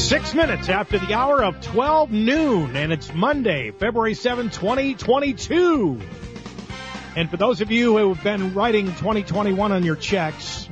6 minutes after the hour of 12 noon, and it's Monday, February 7, 2022. And for those of you who have been writing 2021 on your checks,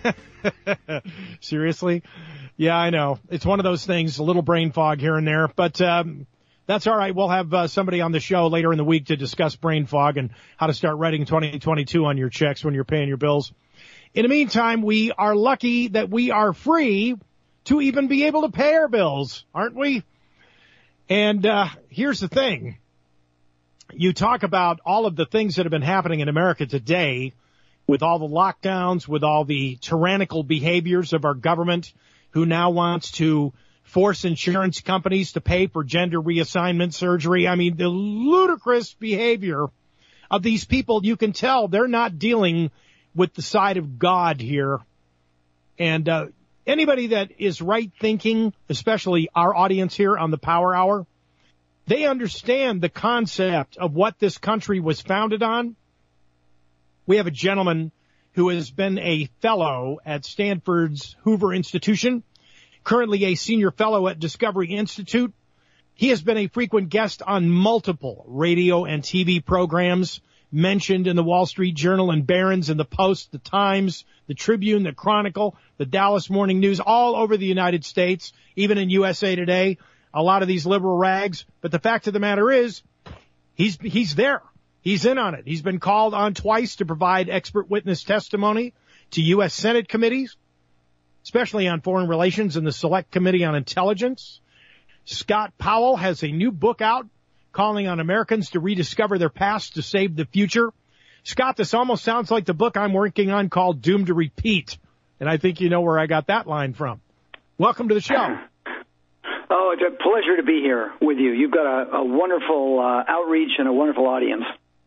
seriously? Yeah, I know. It's one of those things, a little brain fog here and there, but that's all right. We'll have somebody on the show later in the week to discuss brain fog and how to start writing 2022 on your checks when you're paying your bills. In the meantime, we are lucky that we are free to even be able to pay our bills, aren't we? And here's the thing. You talk about all of the things that have been happening in America today with all the lockdowns, with all the tyrannical behaviors of our government who now wants to force insurance companies to pay for gender reassignment surgery. I mean, the ludicrous behavior of these people, you can tell they're not dealing with the side of God here. And anybody that is right thinking, especially our audience here on the Power Hour, they understand the concept of what this country was founded on. We have a gentleman who has been a fellow at Stanford's Hoover Institution, currently a senior fellow at Discovery Institute. He has been a frequent guest on multiple radio and TV programs mentioned in the Wall Street Journal and Barron's and the Post, the Times, the Tribune, the Chronicle, the Dallas Morning News, all over the United States, even in USA Today, a lot of these liberal rags. But the fact of the matter is, he's there. He's in on it. He's been called on twice to provide expert witness testimony to U.S. Senate committees, especially on foreign relations and the Select Committee on Intelligence. Scott Powell has a new book out calling on Americans to rediscover their past to save the future. Scott, this almost sounds like the book I'm working on called Doomed to Repeat. And I think you know where I got that line from. Welcome to the show. Oh, it's a pleasure to be here with you. You've got a wonderful outreach and a wonderful audience.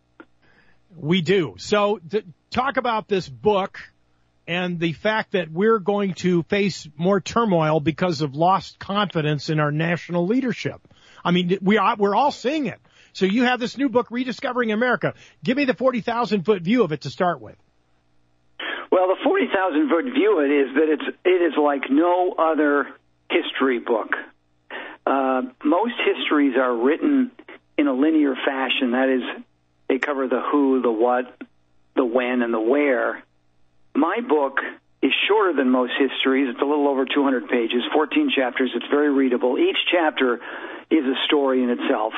We do. So talk about this book and the fact that we're going to face more turmoil because of lost confidence in our national leadership. I mean, we're all seeing it. So you have this new book, Rediscovering America. Give me the 40,000-foot view of it to start with. Well, the 40,000-foot view of it is that it is like no other history book. Most histories are written in a linear fashion. That is, they cover the who, the what, the when, and the where. My book is shorter than most histories. It's a little over 200 pages, 14 chapters. It's very readable. Each chapter is a story in itself.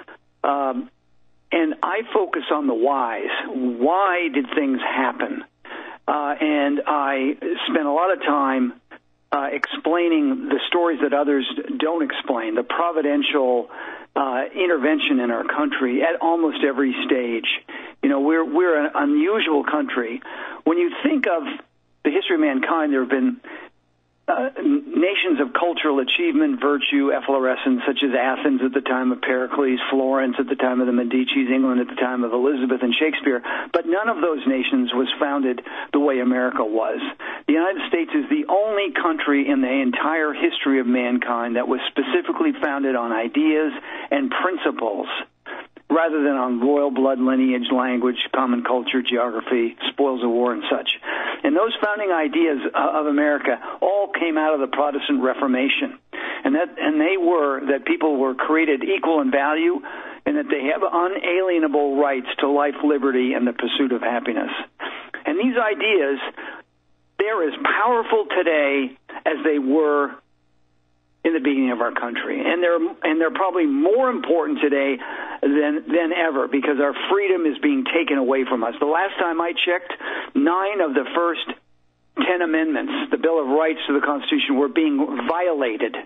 And I focus on the whys. Why did things happen? And I spend a lot of time explaining the stories that others don't explain, the providential intervention in our country at almost every stage. You know, we're an unusual country. When you think of the history of mankind, there have been nations of cultural achievement, virtue, efflorescence, such as Athens at the time of Pericles, Florence at the time of the Medicis, England at the time of Elizabeth and Shakespeare. But none of those nations was founded the way America was. The United States is the only country in the entire history of mankind that was specifically founded on ideas and principles, rather than on royal blood, lineage, language, common culture, geography, spoils of war, and such. And those founding ideas of America all came out of the Protestant Reformation, and they were that people were created equal in value, and that they have unalienable rights to life, liberty, and the pursuit of happiness. And these ideas, they're as powerful today as they were in the beginning of our country, and they're probably more important today than ever, because our freedom is being taken away from us. The last time I checked, 9 of the first 10 amendments, the Bill of Rights to the Constitution, were being violated.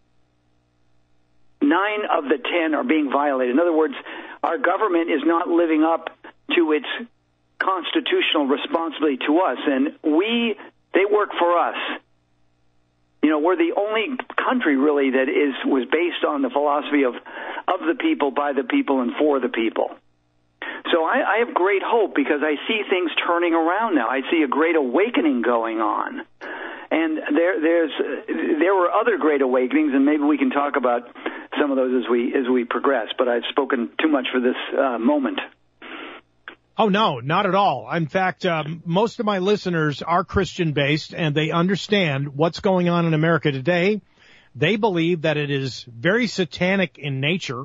9 of the 10 are being violated. In other words, our government is not living up to its constitutional responsibility to us, and they work for us. You know, we're the only country, really, that was based on the philosophy of the people, by the people, and for the people. So I have great hope, because I see things turning around now. I see a great awakening going on. And there were other great awakenings, and maybe we can talk about some of those as we progress. But I've spoken too much for this moment. Oh, no, not at all. In fact, most of my listeners are Christian-based, and they understand what's going on in America today. They believe that it is very satanic in nature.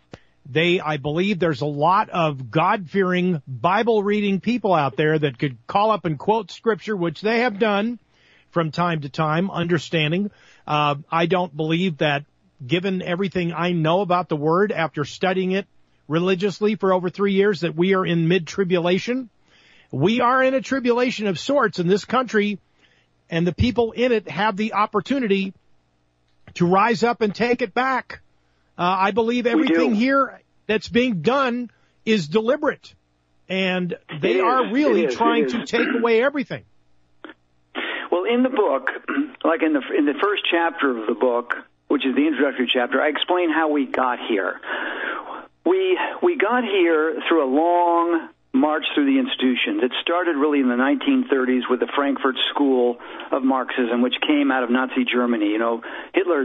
I believe there's a lot of God-fearing, Bible-reading people out there that could call up and quote Scripture, which they have done from time to time, understanding. I don't believe that, given everything I know about the Word after studying it religiously for over 3 years, that we are in mid-tribulation. We are in a tribulation of sorts in this country, and the people in it have the opportunity to rise up and take it back. I believe everything here that's being done is deliberate, and they are really trying to take away everything. Well, in the book, like in the first chapter of the book, which is the introductory chapter, I explain how we got here. We got here through a long march through the institutions. It started really in the 1930s with the Frankfurt School of Marxism, which came out of Nazi Germany. You know, Hitler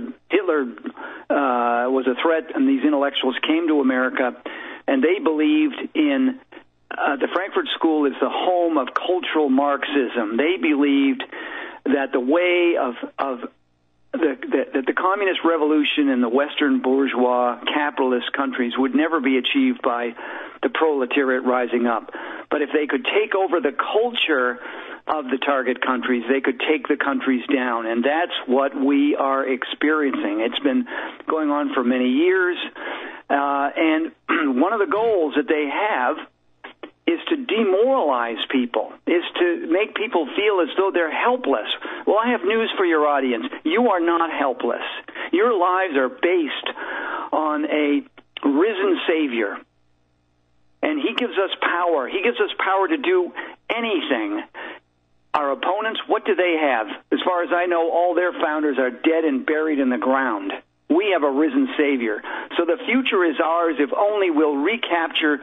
was a threat, and these intellectuals came to America, and they believed in the Frankfurt School is the home of cultural Marxism. They believed that the way of the communist revolution in the Western bourgeois capitalist countries would never be achieved by the proletariat rising up. But if they could take over the culture of the target countries, they could take the countries down. And that's what we are experiencing. It's been going on for many years. And one of the goals that they have is to demoralize people, is to make people feel as though they're helpless. Well, I have news for your audience. You are not helpless. Your lives are based on a risen Savior. And he gives us power. He gives us power to do anything. Our opponents, what do they have? As far as I know, all their founders are dead and buried in the ground. We have a risen Savior. So the future is ours if only we'll recapture,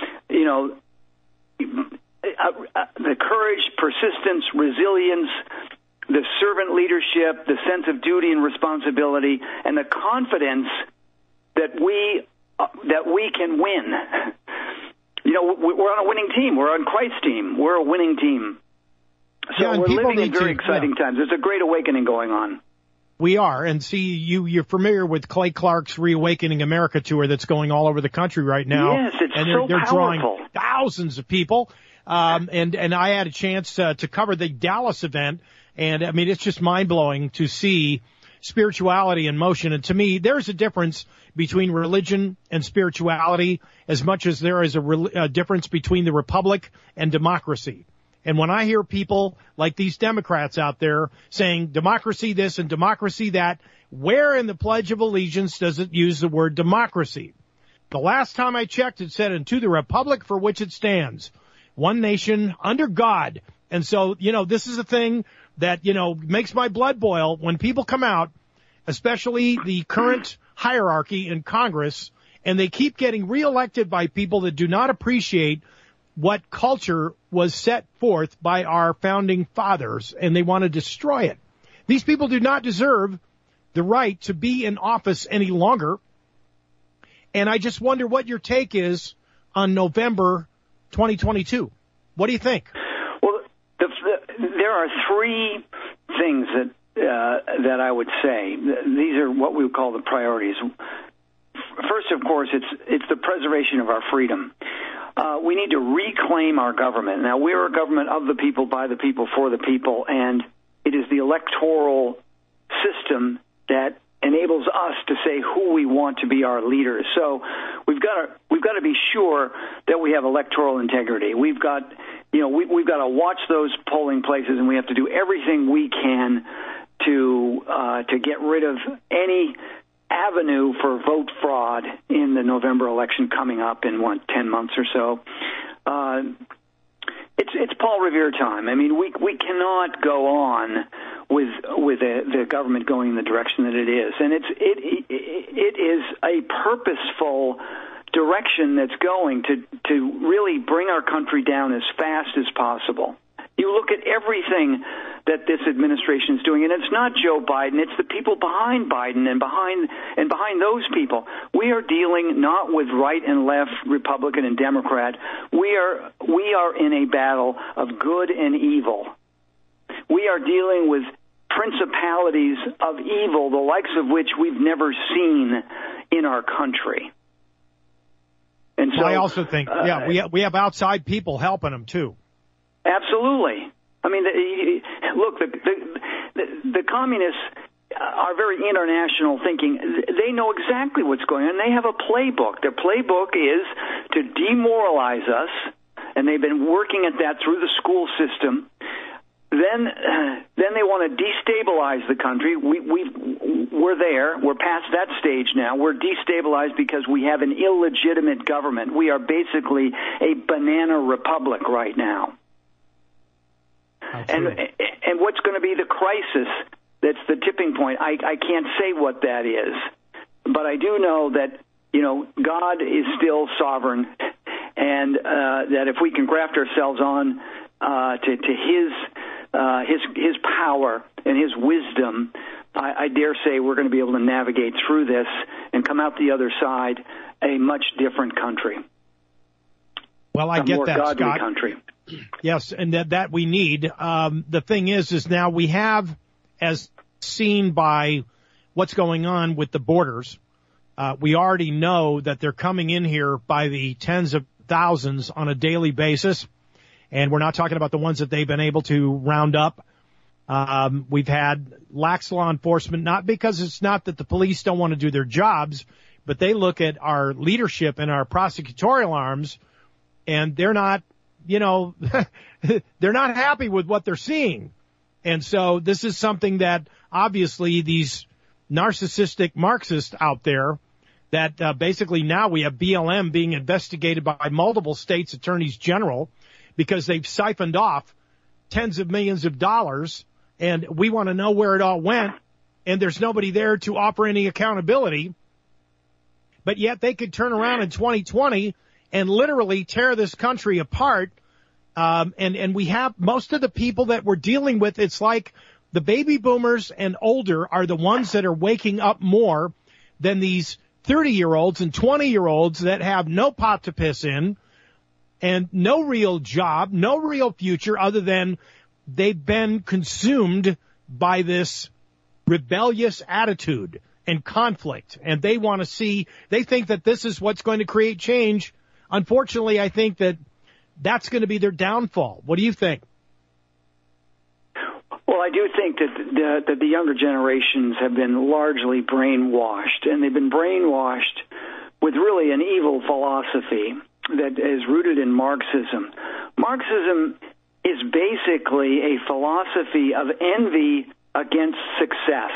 the courage, persistence, resilience, the servant leadership, the sense of duty and responsibility, and the confidence that we can win. We're on a winning team. We're on Christ's team. We're a winning team. So we're living in very exciting times. There's a great awakening going on. We are. And see, you're familiar with Clay Clark's Reawakening America tour that's going all over the country right now. Yes, it's and so they're powerful. Drawing thousands of people. And I had a chance to cover the Dallas event. And I mean, it's just mind blowing to see spirituality in motion. And to me, there's a difference between religion and spirituality as much as there is a difference between the republic and democracy. And when I hear people like these Democrats out there saying democracy this and democracy that, where in the Pledge of Allegiance does it use the word democracy? The last time I checked, it said, "And to the republic for which it stands, one nation under God." And so, this is a thing that, makes my blood boil when people come out, especially the current hierarchy in Congress, and they keep getting reelected by people that do not appreciate what culture was set forth by our founding fathers, and they want to destroy it. These people do not deserve the right to be in office any longer. And I just wonder what your take is on November 2022. What do you think? Well, there are three things that I would say. These are what we would call the priorities. First, of course, it's the preservation of our freedom. We need to reclaim our government. Now, we're a government of the people, by the people, for the people, and it is the electoral system that enables us to say who we want to be our leaders. So we've got to be sure that we have electoral integrity. We've got to watch those polling places, and we have to do everything we can to get rid of any avenue for vote fraud in the November election coming up in 10 months or so. It's Paul Revere time. I mean, we cannot go on with the government going in the direction that it is, and it is a purposeful direction that's going to really bring our country down as fast as possible. You look at everything that this administration is doing, and it's not Joe Biden, it's the people behind Biden and behind those people. We are dealing not with right and left, Republican and Democrat. We are in a battle of good and evil. We are dealing with principalities of evil, the likes of which we've never seen in our country. And so I also think, we have outside people helping them too. Absolutely. I mean, look, the communists are very international thinking. They know exactly what's going on. They have a playbook. Their playbook is to demoralize us, and they've been working at that through the school system. Then they want to destabilize the country. We're there. We're past that stage now. We're destabilized because we have an illegitimate government. We are basically a banana republic right now. And what's going to be the crisis that's the tipping point? I can't say what that is, but I do know that, God is still sovereign, and that if we can graft ourselves on to his power and his wisdom, I dare say we're going to be able to navigate through this and come out the other side a much different country. Well, I get that, godly Scott. Country. Yes, and that we need. The thing is now we have, as seen by what's going on with the borders, we already know that they're coming in here by the tens of thousands on a daily basis, and we're not talking about the ones that they've been able to round up. We've had lax law enforcement, not because it's not that the police don't want to do their jobs, but they look at our leadership and our prosecutorial arms, and they're not, they're not happy with what they're seeing. And so this is something that obviously these narcissistic Marxists out there that basically now we have BLM being investigated by multiple states' attorneys general because they've siphoned off tens of millions of dollars, and we want to know where it all went, and there's nobody there to offer any accountability. But yet they could turn around in 2020 and literally tear this country apart. And we have most of the people that we're dealing with, it's like the baby boomers and older are the ones that are waking up more than these 30-year-olds and 20-year-olds that have no pot to piss in and no real job, no real future other than they've been consumed by this rebellious attitude and conflict. And they want to see, they think that this is what's going to create change. Unfortunately, I think that that's going to be their downfall. What do you think? Well, I do think that the younger generations have been largely brainwashed, and they've been brainwashed with really an evil philosophy that is rooted in Marxism. Marxism is basically a philosophy of envy against success.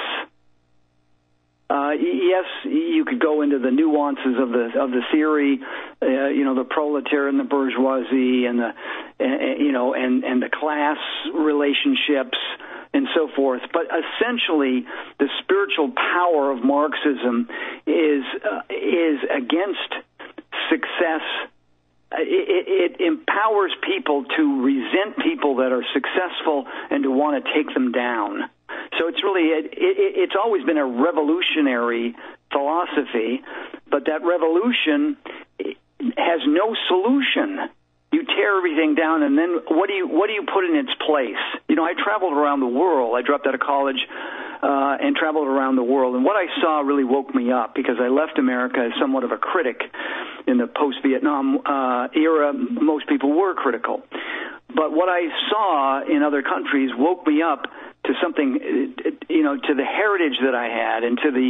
Yes, you could go into the nuances of the theory, the proletariat and the bourgeoisie, and the class relationships and so forth. But essentially, the spiritual power of Marxism is against success. It empowers people to resent people that are successful and to want to take them down. So it's really, it's always been a revolutionary philosophy, but that revolution has no solution. You tear everything down, and then what do you put in its place? I traveled around the world. I dropped out of college and traveled around the world, and what I saw really woke me up because I left America as somewhat of a critic in the post-Vietnam era. Most people were critical, but what I saw in other countries woke me up to something, to the heritage that I had, and to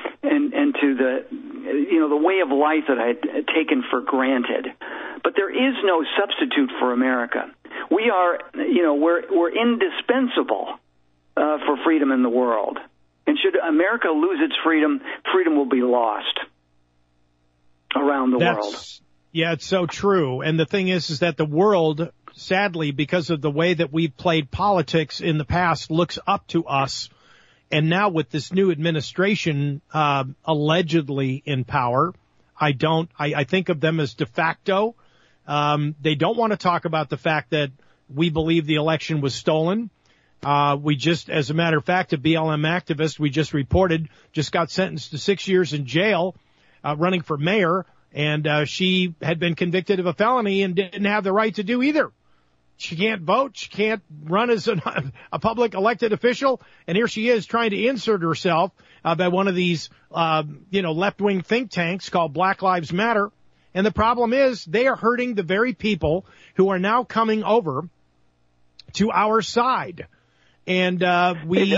the way of life that I had taken for granted. But there is no substitute for America. We are, we're indispensable for freedom in the world. And should America lose its freedom, freedom will be lost around the world. Yeah, it's so true. And the thing is that the world, sadly, because of the way that we've played politics in the past, looks up to us. And now with this new administration allegedly in power, I think of them as de facto. They don't want to talk about the fact that we believe the election was stolen. We just, as a matter of fact, a BLM activist we just reported just got sentenced to 6 years in jail running for mayor. And she had been convicted of a felony and didn't have the right to do either. She can't vote. She can't run as a public elected official. And here she is trying to insert herself by one of these, left-wing think tanks called Black Lives Matter. And the problem is they are hurting the very people who are now coming over to our side. And let's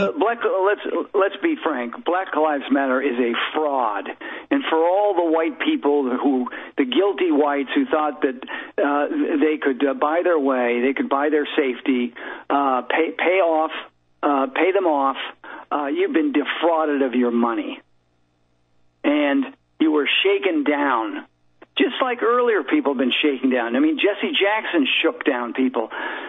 be frank. Black Lives Matter is a fraud, and for all the white people the guilty whites who thought that they could buy their way, they could buy their safety, pay them off. You've been defrauded of your money, and you were shaken down. Just like earlier people have been shaken down. I mean, Jesse Jackson shook down people.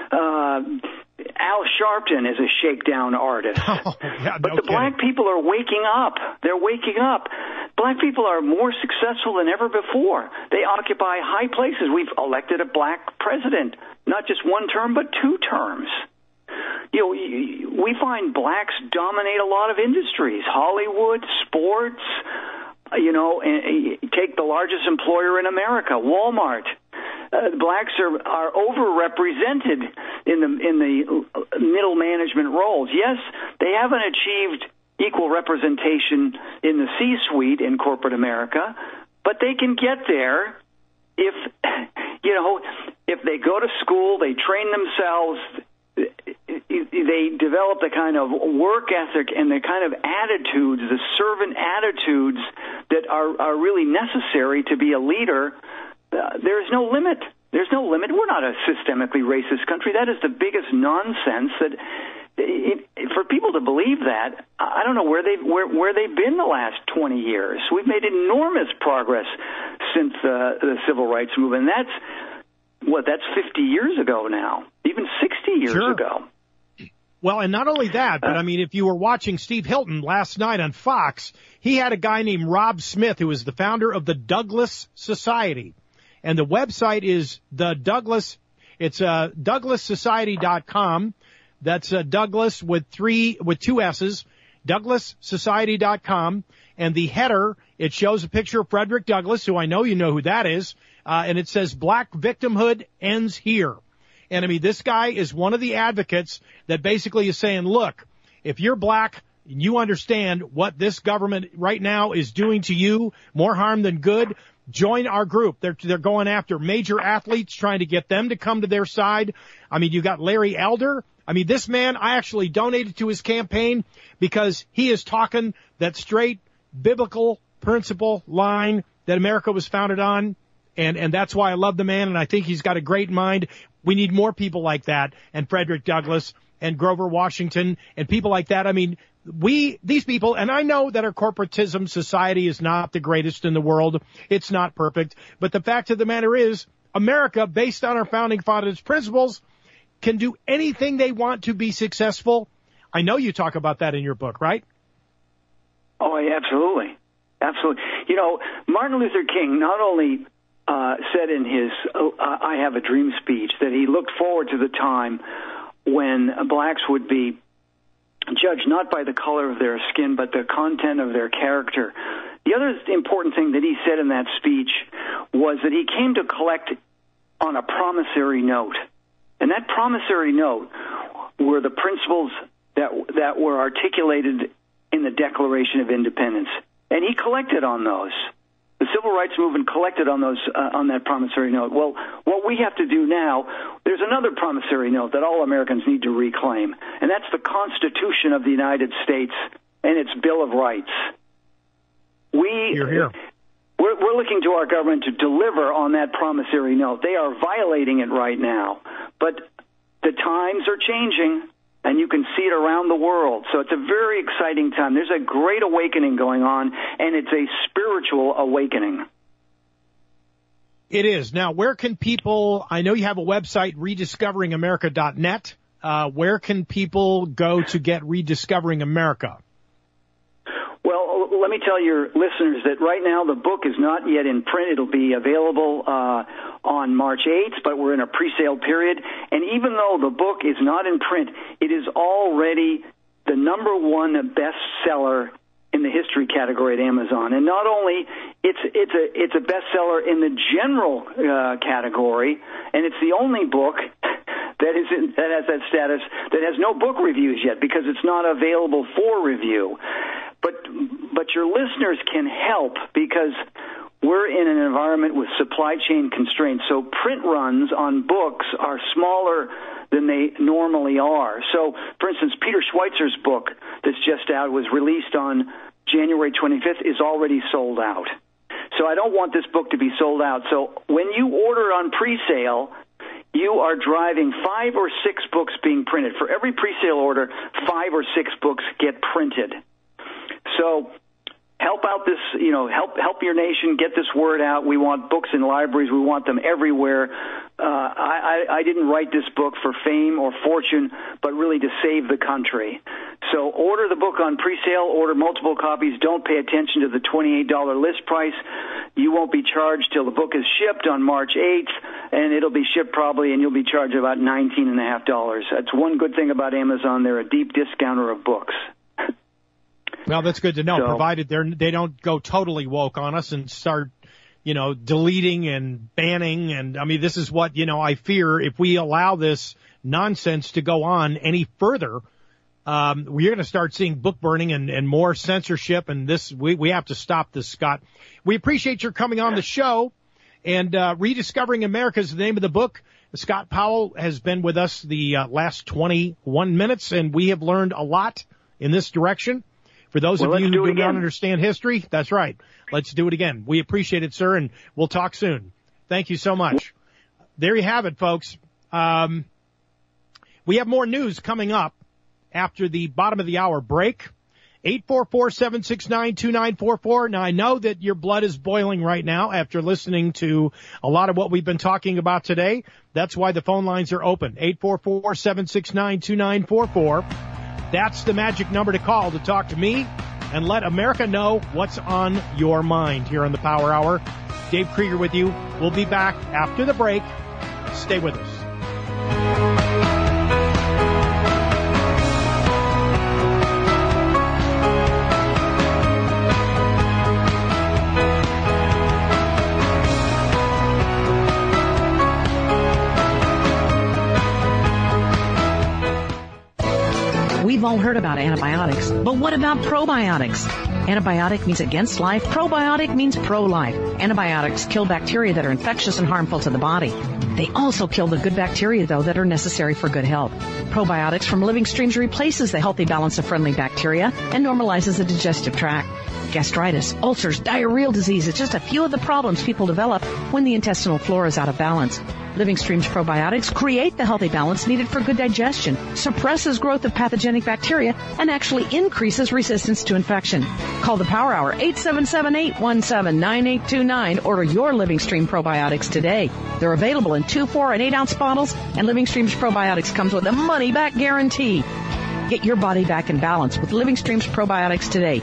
Al Sharpton is a shakedown artist. But the black people are waking up. They're waking up. Black people are more successful than ever before. They occupy high places. We've elected a black president, not just one term, but 2 terms. We find blacks dominate a lot of industries, Hollywood, sports, and take the largest employer in America, Walmart. Blacks are overrepresented in the middle management roles. Yes, they haven't achieved equal representation in the C-suite in corporate America, but they can get there if they go to school, they train themselves, they develop the kind of work ethic and the kind of attitudes, the servant attitudes that are really necessary to be a leader. There's no limit. There's no limit. We're not a systemically racist country. That is the biggest nonsense. For people to believe that, I don't know where they've been the last 20 years. We've made enormous progress since the civil rights movement. That's 50 years ago now, even 60 years ago. Well, and not only that, but I mean, if you were watching Steve Hilton last night on Fox, he had a guy named Rob Smith, who is the founder of the Douglas Society. And the website is it's DouglasSociety.com. That's Douglas with 2 S's, DouglasSociety.com. And the header, it shows a picture of Frederick Douglass, who I know you know who that is. And it says, Black victimhood ends here. And I mean, this guy is one of the advocates that basically is saying, look, if you're black, you understand what this government right now is doing to you, more harm than good. Join our group. They're going after major athletes, trying to get them to come to their side. I mean, you got Larry Elder. I mean, this man, I actually donated to his campaign because he is talking that straight biblical principle line that America was founded on. And that's why I love the man, and I think he's got a great mind. We need more people like that, and Frederick Douglass and Grover Washington and people like that. I mean, these people, and I know that our corporatism society is not the greatest in the world. It's not perfect. But the fact of the matter is, America, based on our founding fathers' principles, can do anything they want to be successful. I know you talk about that in your book, right? Oh, yeah, absolutely. Absolutely. Martin Luther King not only said in his I Have a Dream speech that he looked forward to the time when blacks would be judged not by the color of their skin, but the content of their character. The other important thing that he said in that speech was that he came to collect on a promissory note. And that promissory note were the principles that were articulated in the Declaration of Independence. And he collected on those. The Civil Rights Movement collected on those on that promissory note. Well, what we have to do now, there's another promissory note that all Americans need to reclaim, and that's the Constitution of the United States and its Bill of Rights. We're looking to our government to deliver on that promissory note. They are violating it right now, but the times are changing. And you can see it around the world. So it's a very exciting time. There's a great awakening going on, and it's a spiritual awakening. It is. Now, where can people, I know you have a website, rediscoveringamerica.net. Where can people go to get Rediscovering America? Well, let me tell your listeners that right now the book is not yet in print. It'll be available on March 8th, but we're in a pre-sale period. And even though the book is not in print, it is already the #1 bestseller in the history category at Amazon. And not only it's a bestseller in the general category, and it's the only book that has that status that has no book reviews yet because it's not available for review. But your listeners can help because we're in an environment with supply chain constraints. So print runs on books are smaller than they normally are. So, for instance, Peter Schweitzer's book that's just out was released on January 25th is already sold out. So I don't want this book to be sold out. So when you order on pre-sale, you are driving 5 or 6 books being printed. For every pre-sale order, 5 or 6 books get printed. So help out this, help your nation get this word out. We want books in libraries. We want them everywhere. I didn't write this book for fame or fortune, but really to save the country. So order the book on pre-sale, order multiple copies. Don't pay attention to the $28 list price. You won't be charged till the book is shipped on March 8th, and it'll be shipped probably, and you'll be charged about $19.50. That's one good thing about Amazon. They're a deep discounter of books. Well, that's good to know, provided they don't go totally woke on us and start, deleting and banning. And, this is what, I fear if we allow this nonsense to go on any further, we're going to start seeing book burning and more censorship. And we have to stop this, Scott. We appreciate your coming on the show. And Rediscovering America is the name of the book. Scott Powell has been with us the last 21 minutes, and we have learned a lot in this direction. For those of you who do not understand history, that's right. Let's do it again. We appreciate it, sir, and we'll talk soon. Thank you so much. There you have it, folks. We have more news coming up after the bottom of the hour break. 844-769-2944. Now, I know that your blood is boiling right now after listening to a lot of what we've been talking about today. That's why the phone lines are open. 844-769-2944. That's the magic number to call to talk to me and let America know what's on your mind here on the Power Hour. Dave Krieger with you. We'll be back after the break. Stay with us. We've all heard about antibiotics, but what about probiotics? Antibiotic means against life. Probiotic means pro-life. Antibiotics kill bacteria that are infectious and harmful to the body. They also kill the good bacteria, though, that are necessary for good health. Probiotics from Living Streams replaces the healthy balance of friendly bacteria and normalizes the digestive tract. Gastritis, ulcers, diarrheal disease is just a few of the problems people develop when the intestinal flora is out of balance. Living Streams probiotics create the healthy balance needed for good digestion, suppresses growth of pathogenic bacteria, and actually increases resistance to infection. Call the Power Hour, 877-817-9829. Order your Living Stream probiotics today. They're available in 2, 4, and 8-ounce bottles, and Living Streams probiotics comes with a money-back guarantee. Get your body back in balance with Living Streams probiotics today.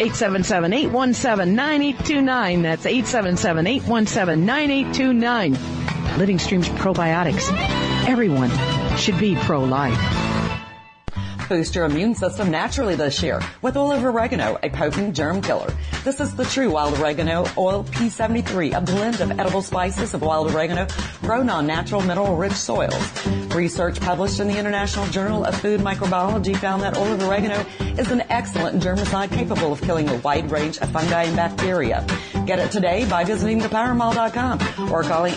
877-817-9829. That's 877-817-9829. Living Streams probiotics. Everyone should be pro-life. Boost your immune system naturally this year with olive oregano, a potent germ killer. This is the true wild oregano oil P73, a blend of edible spices of wild oregano grown on natural mineral-rich soils. Research published in the International Journal of Food Microbiology found that olive oregano is an excellent germicide capable of killing a wide range of fungi and bacteria. Get it today by visiting thepowermall.com or calling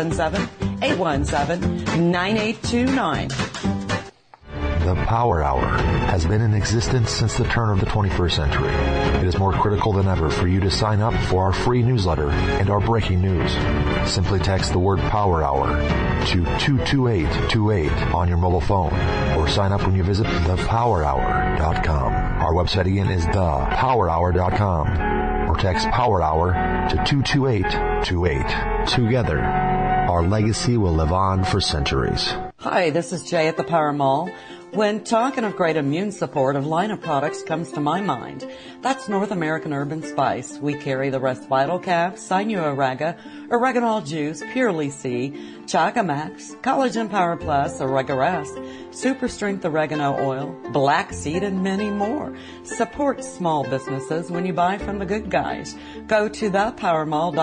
877-817-9829. The Power Hour has been in existence since the turn of the 21st century. It is more critical than ever for you to sign up for our free newsletter and our breaking news. Simply text the word Power Hour to 22828 on your mobile phone or sign up when you visit thepowerhour.com. Our website again is thepowerhour.com or text Power Hour to 22828. Together, our legacy will live on for centuries. Hi, this is Jay at the Power Mall. When talking of great immune support, a line of products comes to my mind. That's North American Urban Spice. We carry the Rest Vital Cap, Sinuoraga, Oreganol Juice, Purely C, Chaga Max, Collagen Power Plus, Oregarest, Super Strength Oregano Oil, Black Seed, and many more. Support small businesses when you buy from the good guys. Go to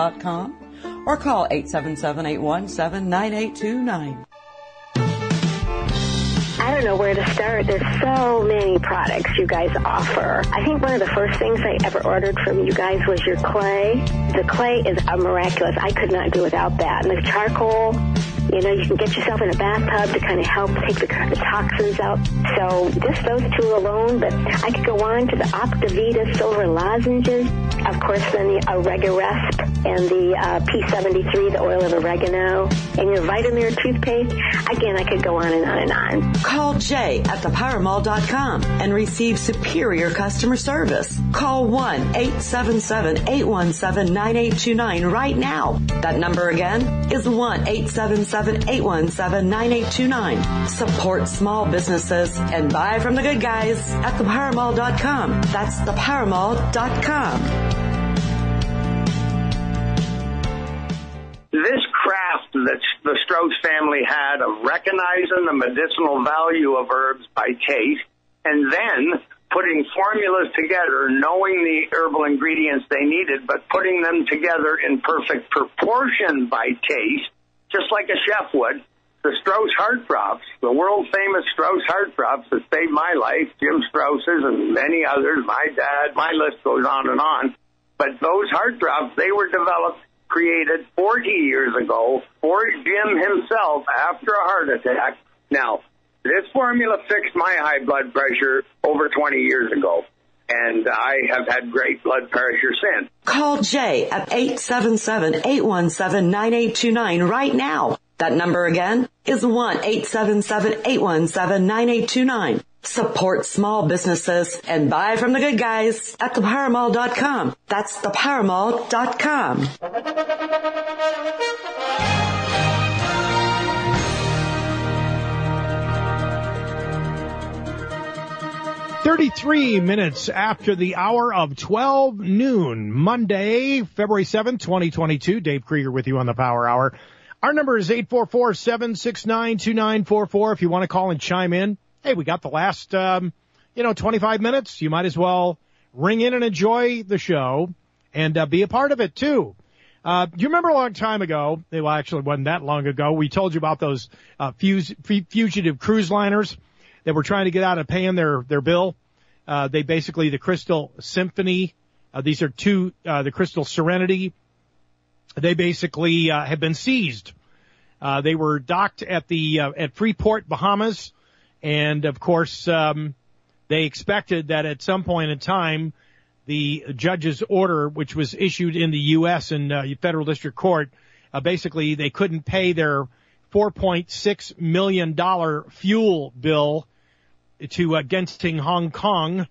thepowermall.com or call 877-817-9829. I don't know where to start. There's so many products you guys offer. I think one of the first things I ever ordered from you guys was your clay. The clay is miraculous. I could not do without that. And the charcoal, you know, you can get yourself in a bathtub to kind of help take the toxins out. So just those two alone, but I could go on to the Optivita silver lozenges. Of course, then the Oregarest and the P73, the oil of oregano, and your Vitamir toothpaste. Again, I could go on and on and on. Call Jay at thepowermall.com and receive superior customer service. Call 1-877-817-9829 right now. That number again is 1-877-817-9829. Support small businesses and buy from the good guys at thepowermall.com. That's thepowermall.com. This craft that the Strauss family had of recognizing the medicinal value of herbs by taste and then putting formulas together, knowing the herbal ingredients they needed, but putting them together in perfect proportion by taste, just like a chef would. The Strauss heart drops, the world-famous Strauss heart drops that saved my life, Jim Strauss's and many others, my dad, my list goes on and on. But those heart drops, they were developed, created 40 years ago for Jim himself after a heart attack. Now, this formula fixed my high blood pressure over 20 years ago, and I have had great blood pressure since. Call Jay at 877-817-9829 right now. That number again is 1-877-817-9829. Support small businesses and buy from the good guys at thepowermall.com. That's thepowermall.com. "33 minutes after the hour of 12 noon, Monday, February 7th, 2022. Dave Krieger with you on the Power Hour. Our number is 844-769-2944 if you want to call and chime in. Hey, we got the last, 25 minutes. You might as well ring in and enjoy the show and be a part of it, too. Do you remember a long time ago, well, actually, it wasn't that long ago, we told you about those fugitive cruise liners that were trying to get out of paying their bill? They basically, the Crystal Symphony, these are two, the Crystal Serenity, they basically have been seized. They were docked at Freeport, Bahamas. And, of course, they expected that at some point in time, the judge's order, which was issued in the U.S. in federal district court, basically they couldn't pay their $4.6 million fuel bill to Genting, Hong Kong.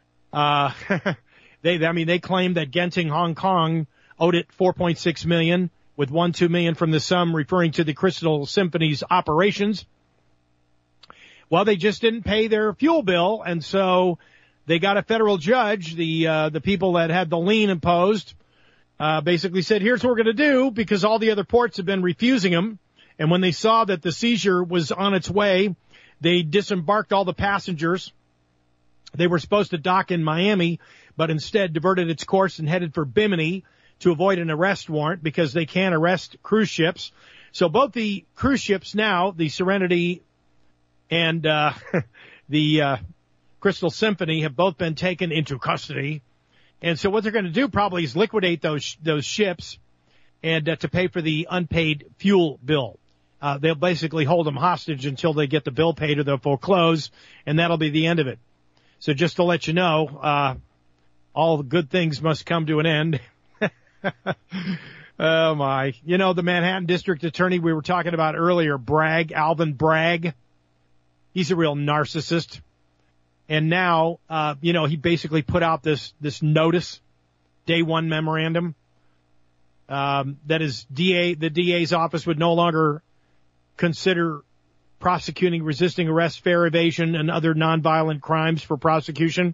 They claimed that Genting, Hong Kong owed it $4.6 million, with $1.2 million from the sum referring to the Crystal Symphony's operations. Well, they just didn't pay their fuel bill, and so they got a federal judge. The people that had the lien imposed basically said, here's what we're going to do, because all the other ports have been refusing them. And when they saw that the seizure was on its way, they disembarked all the passengers. They were supposed to dock in Miami, but instead diverted its course and headed for Bimini to avoid an arrest warrant, because they can't arrest cruise ships. So both the cruise ships now, the Serenity and the Crystal Symphony, have both been taken into custody. And so what they're going to do probably is liquidate those ships and to pay for the unpaid fuel bill. They'll basically hold them hostage until they get the bill paid, or they'll foreclose, and that'll be the end of it. So just to let you know, all the good things must come to an end. Oh, my. You know, the Manhattan District Attorney we were talking about earlier, Bragg, Alvin Bragg, he's a real narcissist. And now, he basically put out this notice, day one memorandum, that is the DA's office would no longer consider prosecuting resisting arrest, fare evasion, and other nonviolent crimes for prosecution.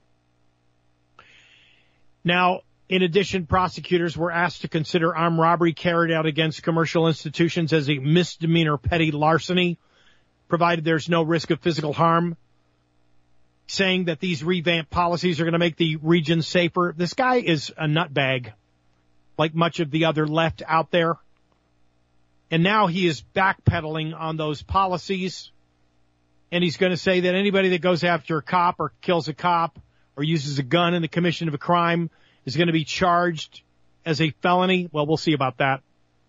Now, in addition, prosecutors were asked to consider armed robbery carried out against commercial institutions as a misdemeanor petty larceny, provided there's no risk of physical harm, saying that these revamped policies are going to make the region safer. This guy is a nutbag, like much of the other left out there. And now he is backpedaling on those policies. And he's going to say that anybody that goes after a cop or kills a cop or uses a gun in the commission of a crime is going to be charged as a felony. Well, we'll see about that.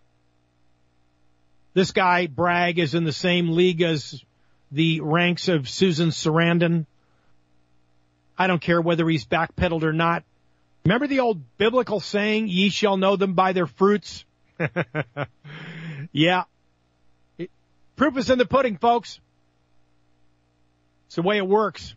This guy, Bragg, is in the same league as the ranks of Susan Sarandon. I don't care whether he's backpedaled or not. Remember the old biblical saying, ye shall know them by their fruits? Yeah. Proof is in the pudding, folks. It's the way it works.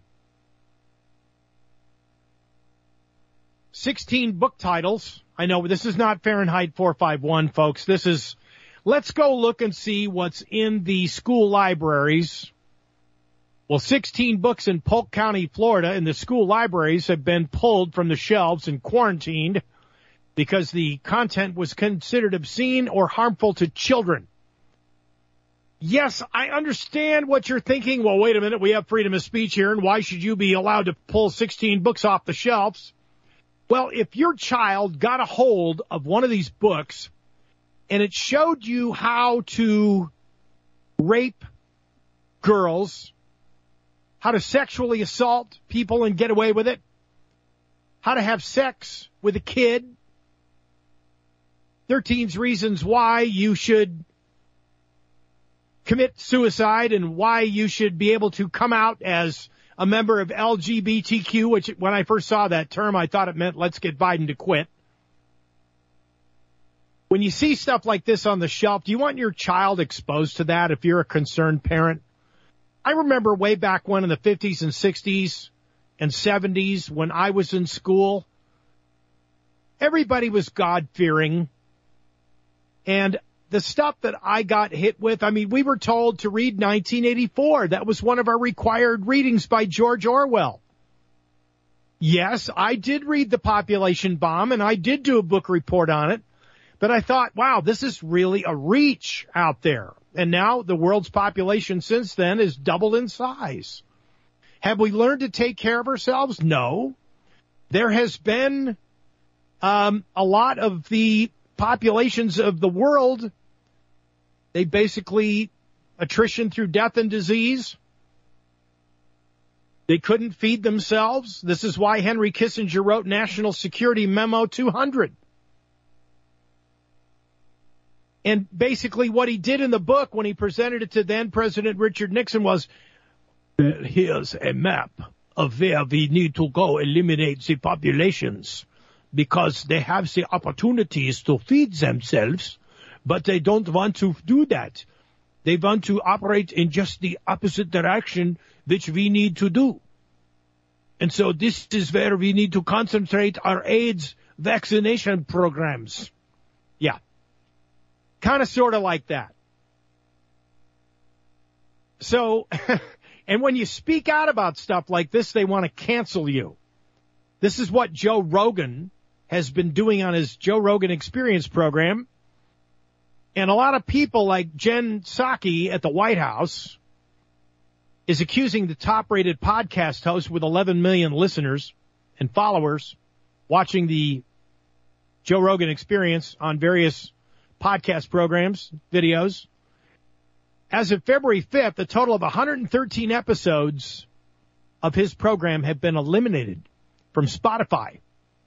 16 book titles. I know this is not Fahrenheit 451, folks. This is, let's go look and see what's in the school libraries. Well, 16 books in Polk County, Florida, in the school libraries have been pulled from the shelves and quarantined because the content was considered obscene or harmful to children. Yes, I understand what you're thinking. Well, wait a minute. We have freedom of speech here, and why should you be allowed to pull 16 books off the shelves? Well, if your child got a hold of one of these books and it showed you how to rape girls, how to sexually assault people and get away with it, how to have sex with a kid, 13 reasons why you should commit suicide and why you should be able to come out as a member of LGBTQ, which when I first saw that term, I thought it meant let's get Biden to quit. When you see stuff like this on the shelf, do you want your child exposed to that if you're a concerned parent? I remember way back when in the 50s and 60s and 70s when I was in school, everybody was God-fearing. And the stuff that I got hit with, I mean, we were told to read 1984. That was one of our required readings by George Orwell. Yes, I did read The Population Bomb, and I did do a book report on it. But I thought, wow, this is really a reach out there. And now the world's population since then is doubled in size. Have we learned to take care of ourselves? No. There has been a lot of the populations of the world, they basically attrition through death and disease. They couldn't feed themselves. This is why Henry Kissinger wrote National Security Memo 200. And basically what he did in the book when he presented it to then President Richard Nixon was, here's a map of where we need to go eliminate the populations because they have the opportunities to feed themselves, but they don't want to do that. They want to operate in just the opposite direction, which we need to do. And so this is where we need to concentrate our AIDS vaccination programs. Yeah. Kind of sort of like that. So, and when you speak out about stuff like this, they want to cancel you. This is what Joe Rogan has been doing on his Joe Rogan Experience program. And a lot of people like Jen Psaki at the White House is accusing the top-rated podcast host with 11 million listeners and followers watching the Joe Rogan Experience on various podcast programs, videos. As of February 5th, a total of 113 episodes of his program have been eliminated from Spotify.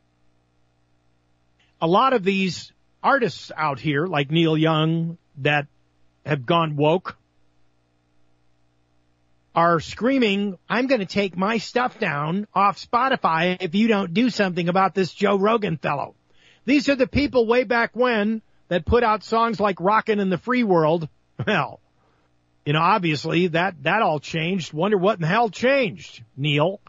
A lot of these artists out here, like Neil Young, that have gone woke, are screaming, I'm going to take my stuff down off Spotify if you don't do something about this Joe Rogan fellow. These are the people way back when that put out songs like Rockin' in the Free World. Well, you know, obviously that all changed. Wonder what in the hell changed, Neil.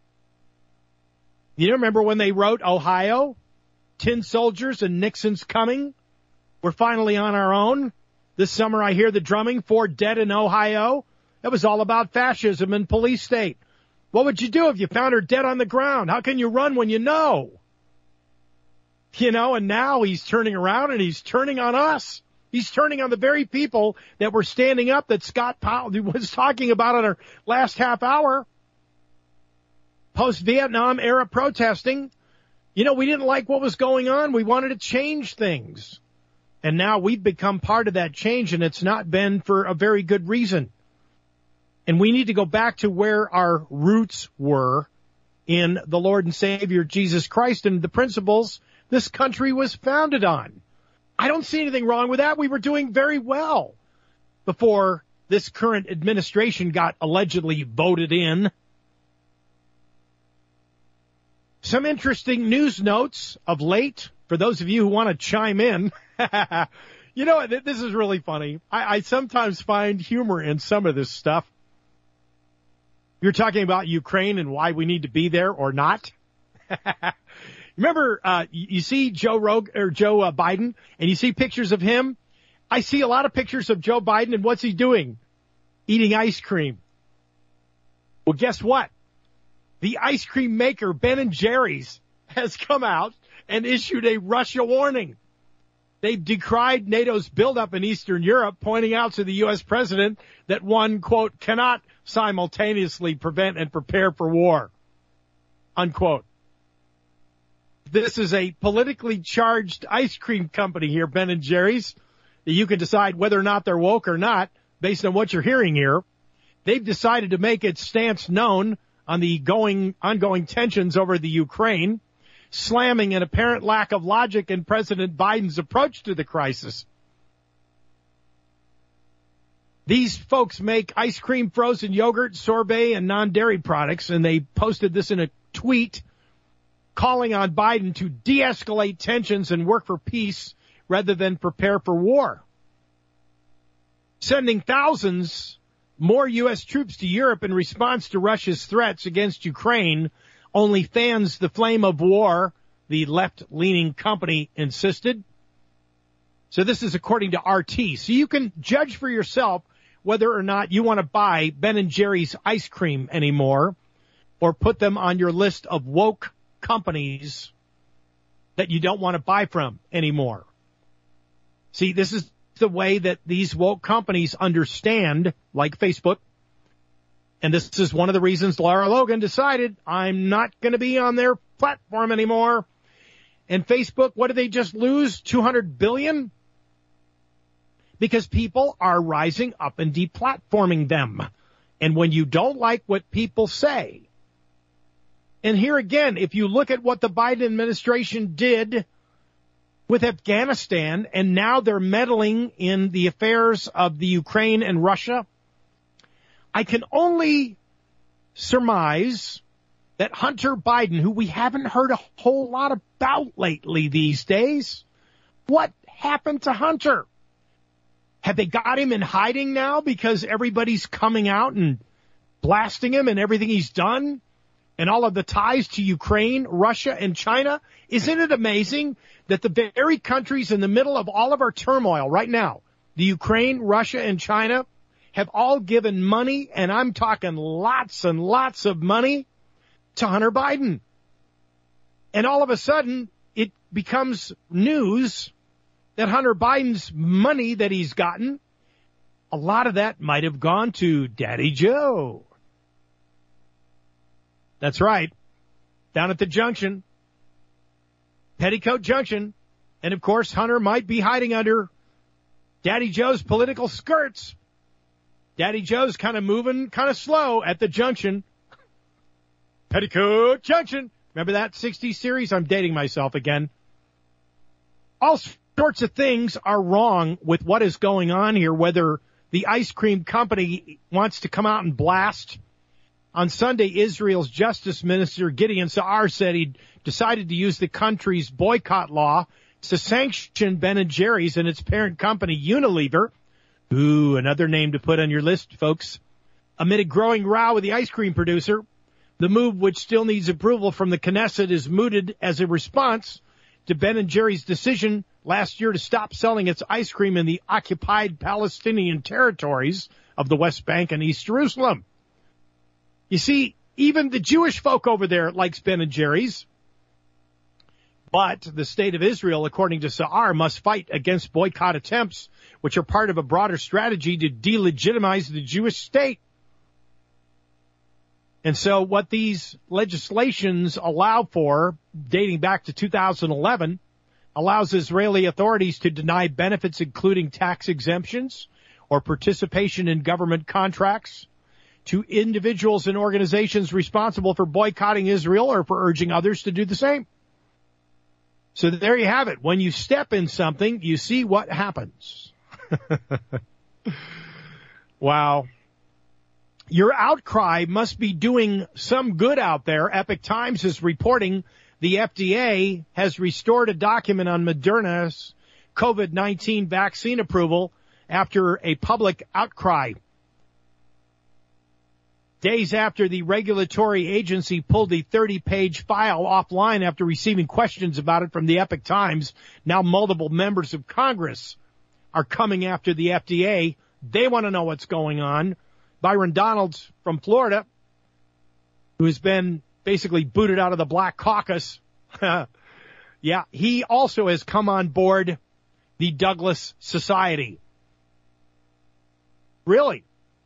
You remember when they wrote Ohio? Tin Soldiers and Nixon's Coming? We're finally on our own. This summer I hear the drumming, 4 dead in Ohio. That was all about fascism and police state. What would you do if you found her dead on the ground? How can you run when you know? You know, and now he's turning around and he's turning on us. He's turning on the very people that were standing up that Scott Powell was talking about in our last half hour. Post-Vietnam era protesting. You know, we didn't like what was going on. We wanted to change things. And now we've become part of that change, and it's not been for a very good reason. And we need to go back to where our roots were in the Lord and Savior Jesus Christ and the principles this country was founded on. I don't see anything wrong with that. We were doing very well before this current administration got allegedly voted in. Some interesting news notes of late for those of you who want to chime in. You know, this is really funny. I sometimes find humor in some of this stuff. You're talking about Ukraine and why we need to be there or not. Remember, you see Joe Biden, and you see pictures of him. I see a lot of pictures of Joe Biden, and what's he doing? Eating ice cream. Well, guess what? The ice cream maker, Ben & Jerry's, has come out and issued a Russia warning. They've decried NATO's buildup in Eastern Europe, pointing out to the U.S. president that one, quote, cannot simultaneously prevent and prepare for war, unquote. This is a politically charged ice cream company here, Ben & Jerry's. You can decide whether or not they're woke or not based on what you're hearing here. They've decided to make its stance known on the ongoing tensions over the Ukraine, slamming an apparent lack of logic in President Biden's approach to the crisis. These folks make ice cream, frozen yogurt, sorbet, and non-dairy products, and they posted this in a tweet calling on Biden to de-escalate tensions and work for peace rather than prepare for war. Sending thousands more U.S. troops to Europe in response to Russia's threats against Ukraine only fans the flame of war, the left-leaning company insisted. So this is according to RT. So you can judge for yourself whether or not you want to buy Ben & Jerry's ice cream anymore or put them on your list of woke companies that you don't want to buy from anymore. See, this is the way that these woke companies understand, like Facebook. And this is one of the reasons Lara Logan decided I'm not going to be on their platform anymore. And Facebook, what did they just lose? $200 billion? Because people are rising up and deplatforming them. And when you don't like what people say, and here again, if you look at what the Biden administration did with Afghanistan, and now they're meddling in the affairs of the Ukraine and Russia, I can only surmise that Hunter Biden, who we haven't heard a whole lot about lately these days, what happened to Hunter? Have they got him in hiding now because everybody's coming out and blasting him and everything he's done and all of the ties to Ukraine, Russia, and China? Isn't it amazing that the very countries in the middle of all of our turmoil right now, the Ukraine, Russia, and China, have all given money, and I'm talking lots and lots of money, to Hunter Biden. And all of a sudden, it becomes news that Hunter Biden's money that he's gotten, a lot of that might have gone to Daddy Joe. That's right. Down at the junction, Petticoat Junction. And, of course, Hunter might be hiding under Daddy Joe's political skirts. Daddy Joe's kind of moving kind of slow at the junction. Petticoat Junction. Remember that 60s series? I'm dating myself again. All sorts of things are wrong with what is going on here, whether the ice cream company wants to come out and blast. On Sunday, Israel's Justice Minister Gideon Sa'ar said he decided to use the country's boycott law to sanction Ben & Jerry's and its parent company, Unilever. Ooh, another name to put on your list, folks. Amid a growing row with the ice cream producer, the move, which still needs approval from the Knesset, is mooted as a response to Ben & Jerry's decision last year to stop selling its ice cream in the occupied Palestinian territories of the West Bank and East Jerusalem. You see, even the Jewish folk over there likes Ben & Jerry's. But the state of Israel, according to Sa'ar, must fight against boycott attempts, which are part of a broader strategy to delegitimize the Jewish state. And so what these legislations allow for, dating back to 2011, allows Israeli authorities to deny benefits including tax exemptions or participation in government contracts, to individuals and organizations responsible for boycotting Israel or for urging others to do the same. So there you have it. When you step in something, you see what happens. Wow. Your outcry must be doing some good out there. Epoch Times is reporting the FDA has restored a document on Moderna's COVID-19 vaccine approval after a public outcry. Days after the regulatory agency pulled the 30-page file offline after receiving questions about it from the Epoch Times, now multiple members of Congress are coming after the FDA. They want to know what's going on. Byron Donalds from Florida, who has been basically booted out of the Black Caucus, yeah, he also has come on board the Douglas Society. Really?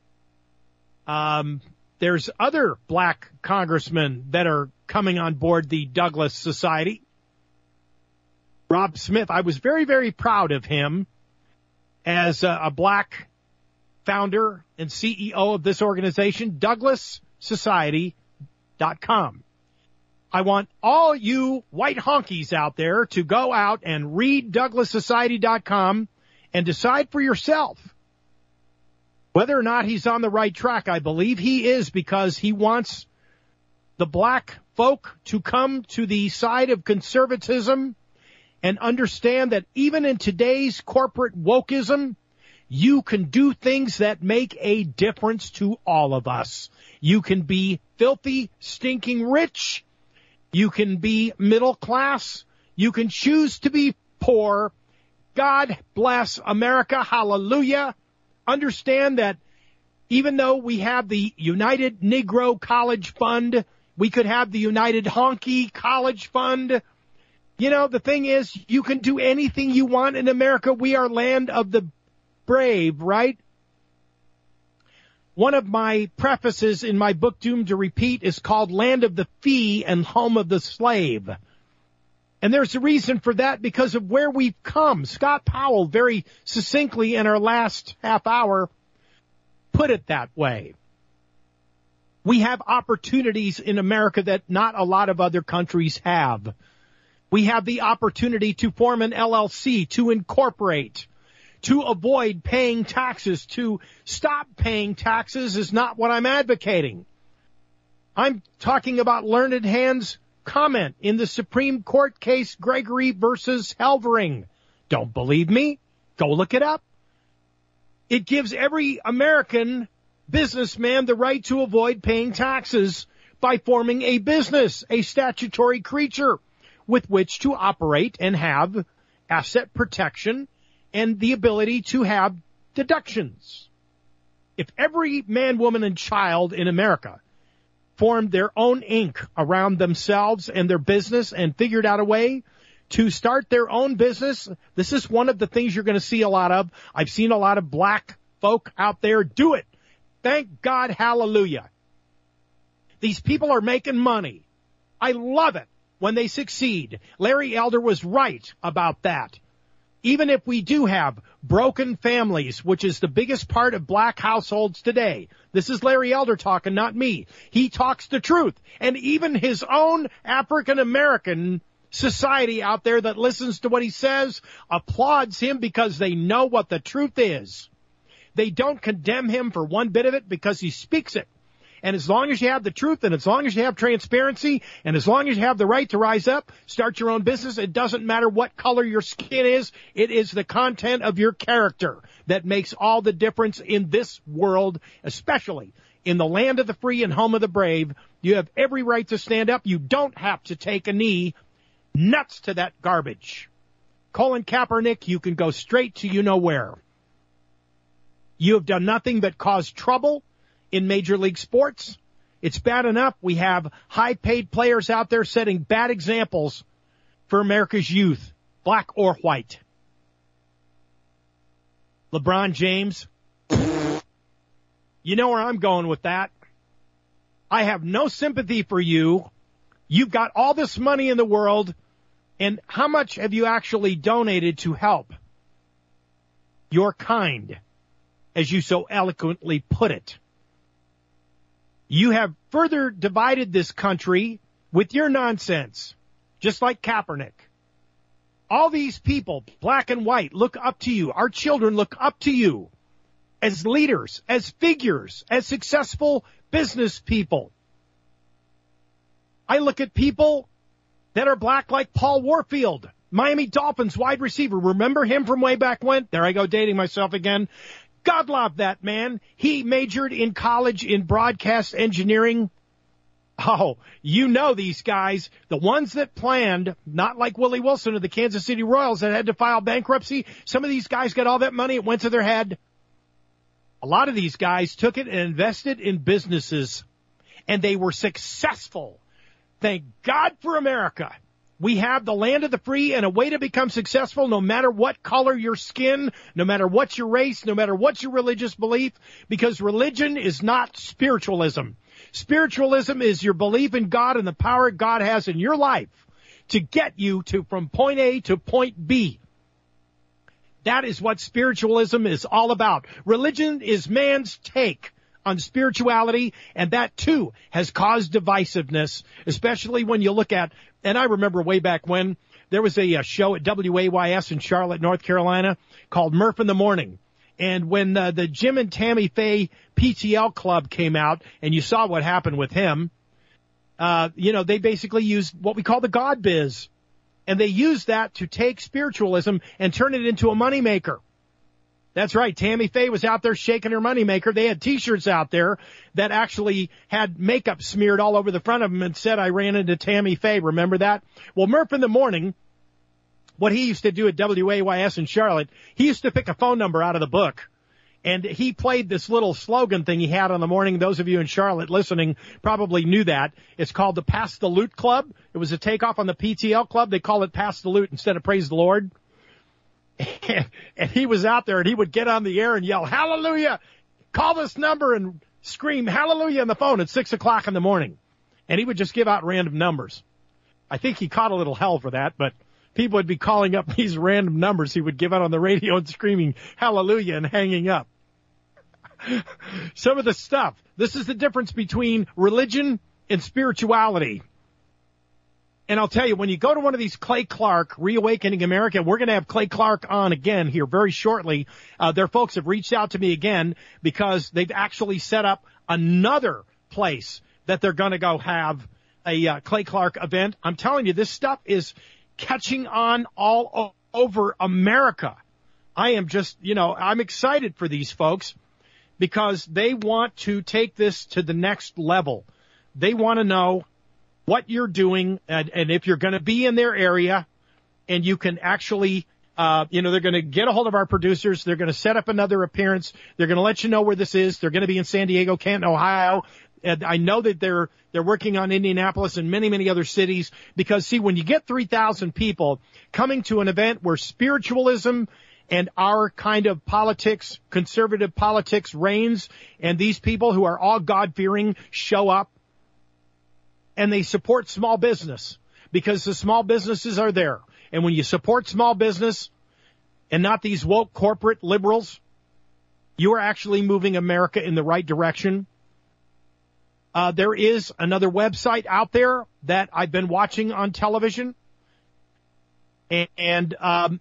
There's other black congressmen that are coming on board the Douglas Society. Rob Smith, I was very, very proud of him as a black founder and CEO of this organization, DouglasSociety.com. I want all you white honkies out there to go out and read DouglasSociety.com and decide for yourself whether or not he's on the right track. I believe he is, because he wants the black folk to come to the side of conservatism and understand that even in today's corporate wokeism, you can do things that make a difference to all of us. You can be filthy, stinking rich. You can be middle class. You can choose to be poor. God bless America. Hallelujah. Understand that even though we have the United Negro College Fund, we could have the United Honky College Fund. You know, the thing is, you can do anything you want in America. We are land of the brave, right? One of my prefaces in my book, Doomed to Repeat, is called Land of the Fee and Home of the Slave. And there's a reason for that, because of where we've come. Scott Powell very succinctly in our last half hour put it that way. We have opportunities in America that not a lot of other countries have. We have the opportunity to form an LLC, to incorporate, to avoid paying taxes, to stop paying taxes is not what I'm advocating. I'm talking about Learned Hand's comment in the Supreme Court case Gregory versus Halvering. Don't believe me? Go look it up. It gives every American businessman the right to avoid paying taxes by forming a business, a statutory creature with which to operate and have asset protection and the ability to have deductions. If every man, woman, and child in America formed their own Inc. around themselves and their business and figured out a way to start their own business, this is one of the things you're going to see a lot of. I've seen a lot of black folk out there do it. Thank God, hallelujah. These people are making money. I love it when they succeed. Larry Elder was right about that. Even if we do have broken families, which is the biggest part of black households today. This is Larry Elder talking, not me. He talks the truth. And even his own African-American society out there that listens to what he says applauds him because they know what the truth is. They don't condemn him for one bit of it because he speaks it. And as long as you have the truth, and as long as you have transparency, and as long as you have the right to rise up, start your own business, it doesn't matter what color your skin is. It is the content of your character that makes all the difference in this world, especially in the land of the free and home of the brave. You have every right to stand up. You don't have to take a knee. Nuts to that garbage. Colin Kaepernick, you can go straight to you know where. You have done nothing but cause trouble in Major League Sports. It's bad enough we have high-paid players out there setting bad examples for America's youth, black or white. LeBron James, you know where I'm going with that. I have no sympathy for you. You've got all this money in the world, and how much have you actually donated to help your kind, as you so eloquently put it? You have further divided this country with your nonsense, just like Kaepernick. All these people, black and white, look up to you. Our children look up to you as leaders, as figures, as successful business people. I look at people that are black like Paul Warfield, Miami Dolphins wide receiver. Remember him from way back when? There I go, dating myself again. God love that man. He majored in college in broadcast engineering. Oh, you know these guys, the ones that planned, not like Willie Wilson of the Kansas City Royals that had to file bankruptcy. Some of these guys got all that money. It went to their head. A lot of these guys took it and invested in businesses, and they were successful. Thank God for America. We have the land of the free and a way to become successful no matter what color your skin, no matter what your race, no matter what your religious belief, because religion is not spiritualism. Spiritualism is your belief in God and the power God has in your life to get you to from point A to point B. That is what spiritualism is all about. Religion is man's take on spirituality, and that too has caused divisiveness, especially when you look at, and I remember way back when there was a show at WAYS in Charlotte, North Carolina called Murph in the Morning. And when the Jim and Tammy Faye PTL Club came out, and you saw what happened with him, they basically used what we call the God biz. And they used that to take spiritualism and turn it into a moneymaker. That's right. Tammy Faye was out there shaking her moneymaker. They had T-shirts out there that actually had makeup smeared all over the front of them and said, "I ran into Tammy Faye." Remember that? Well, Murph in the Morning, what he used to do at WAYS in Charlotte, he used to pick a phone number out of the book. And he played this little slogan thing he had on the morning. Those of you in Charlotte listening probably knew that. It's called the Pass the Loot Club. It was a takeoff on the PTL Club. They call it Pass the Loot instead of Praise the Lord. And he was out there, and he would get on the air and yell, "Hallelujah! Call this number," and scream "Hallelujah" on the phone at 6 o'clock in the morning. And he would just give out random numbers. I think he caught a little hell for that, but people would be calling up these random numbers he would give out on the radio and screaming "Hallelujah" and hanging up. Some of the stuff. This is the difference between religion and spirituality. And I'll tell you, when you go to one of these Clay Clark, Reawakening America, we're going to have Clay Clark on again here very shortly. Their folks have reached out to me again because they've actually set up another place that they're going to go have a Clay Clark event. I'm telling you, this stuff is catching on all over America. I am just, I'm excited for these folks because they want to take this to the next level. They want to know what you're doing, and if you're going to be in their area, and you can actually, they're going to get a hold of our producers. They're going to set up another appearance. They're going to let you know where this is. They're going to be in San Diego, Canton, Ohio. And I know that they're working on Indianapolis and many, many other cities because, see, when you get 3,000 people coming to an event where spiritualism and our kind of politics, conservative politics reigns, and these people who are all God-fearing show up, and they support small business because the small businesses are there. And when you support small business and not these woke corporate liberals, you are actually moving America in the right direction. There is another website out there that I've been watching on television, and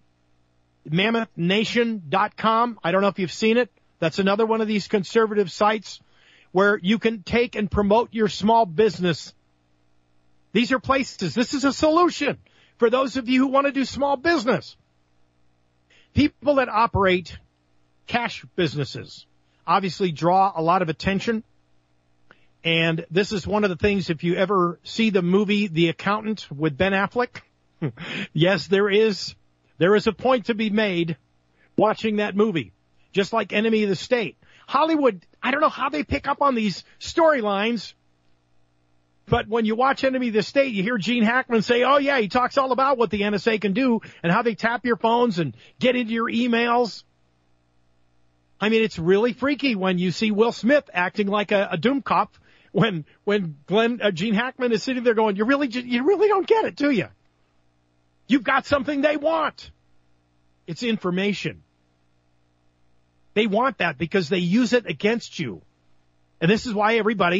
MammothNation.com. I don't know if you've seen it. That's another one of these conservative sites where you can take and promote your small business. These are places. This is a solution for those of you who want to do small business. People that operate cash businesses obviously draw a lot of attention. And this is one of the things, if you ever see the movie The Accountant with Ben Affleck, yes, there is a point to be made watching that movie, just like Enemy of the State. Hollywood, I don't know how they pick up on these storylines, but when you watch Enemy of the State, you hear Gene Hackman say, "Oh yeah, he talks all about what the NSA can do and how they tap your phones and get into your emails." I mean, it's really freaky when you see Will Smith acting like a doom cop when Gene Hackman is sitting there going, you really don't get it, do you? You've got something they want. It's information. They want that because they use it against you. And this is why everybody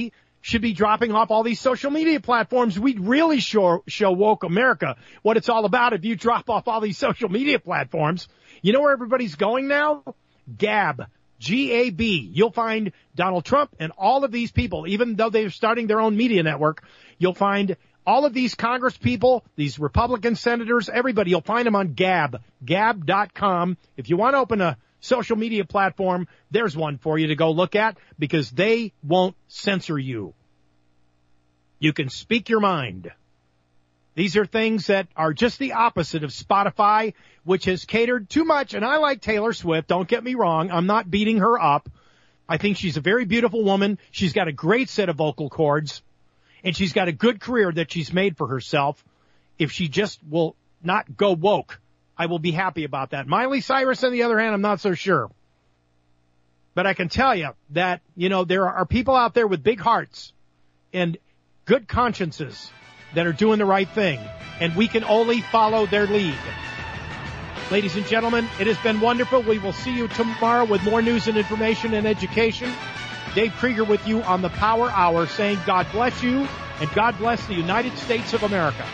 should be dropping off all these social media platforms. We'd really show woke America what it's all about if you drop off all these social media platforms. You know where everybody's going now? Gab. G-A-B. You'll find Donald Trump and all of these people, even though they're starting their own media network, you'll find all of these Congress people, these Republican senators, everybody, you'll find them on Gab. Gab.com. If you want to open a social media platform, there's one for you to go look at because they won't censor you. You can speak your mind. These are things that are just the opposite of Spotify, which has catered too much. And I like Taylor Swift. Don't get me wrong. I'm not beating her up. I think she's a very beautiful woman. She's got a great set of vocal cords, and she's got a good career that she's made for herself. If she just will not go woke, I will be happy about that. Miley Cyrus, on the other hand, I'm not so sure. But I can tell you that, you know, there are people out there with big hearts and good consciences that are doing the right thing, and we can only follow their lead. Ladies and gentlemen, it has been wonderful. We will see you tomorrow with more news and information and education. Dave Krieger with you on the Power Hour saying God bless you and God bless the United States of America.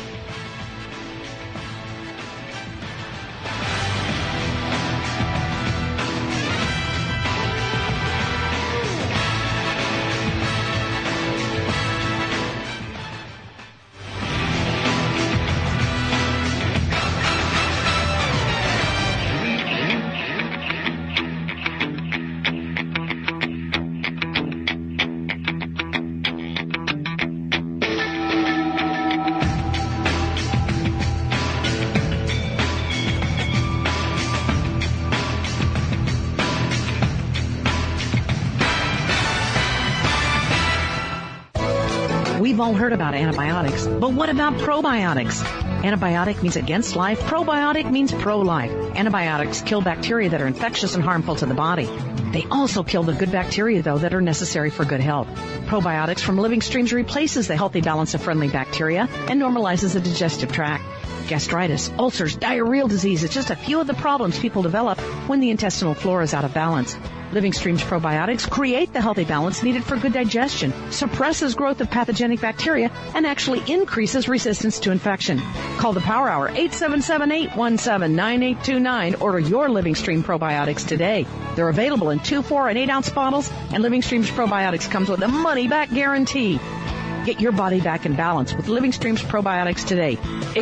We've all heard about antibiotics, but what about probiotics? Antibiotic means against life. Probiotic means pro-life. Antibiotics kill bacteria that are infectious and harmful to the body. They also kill the good bacteria, though, that are necessary for good health. Probiotics from Living Streams replaces the healthy balance of friendly bacteria and normalizes the digestive tract. Gastritis, ulcers, diarrheal disease is just a few of the problems people develop when the intestinal flora is out of balance. Living Streams probiotics create the healthy balance needed for good digestion, suppresses growth of pathogenic bacteria, and actually increases resistance to infection. Call the Power Hour, 877-817-9829. Order your Living Stream probiotics today. They're available in 2, 4, and 8-ounce bottles, and Living Streams probiotics comes with a money-back guarantee. Get your body back in balance with Living Streams probiotics today.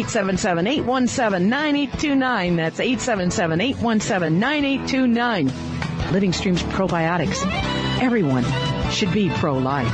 877-817-9829. That's 877-817-9829. Living Streams probiotics. Everyone should be pro-life.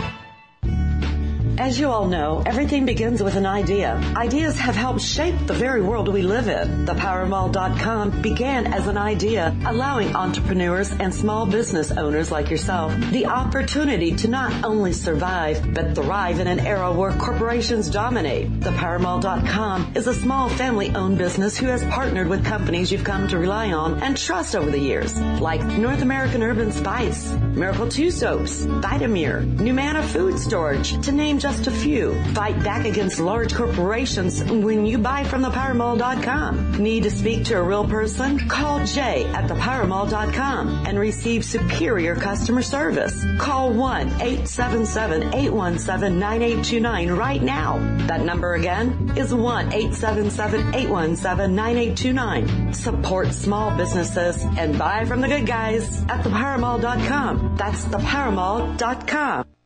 As you all know, everything begins with an idea. Ideas have helped shape the very world we live in. ThePowerMall.com began as an idea, allowing entrepreneurs and small business owners like yourself the opportunity to not only survive, but thrive in an era where corporations dominate. ThePowerMall.com is a small family-owned business who has partnered with companies you've come to rely on and trust over the years, like North American Urban Spice, Miracle 2 Soaps, Vitamir, Numana Food Storage, to name just a few. Fight back against large corporations when you buy from ThePowerMall.com. Need to speak to a real person? Call Jay at ThePowerMall.com and receive superior customer service. Call 1-877-817-9829 right now. That number again is 1-877-817-9829. Support small businesses and buy from the good guys at ThePowerMall.com. That's ThePowerMall.com.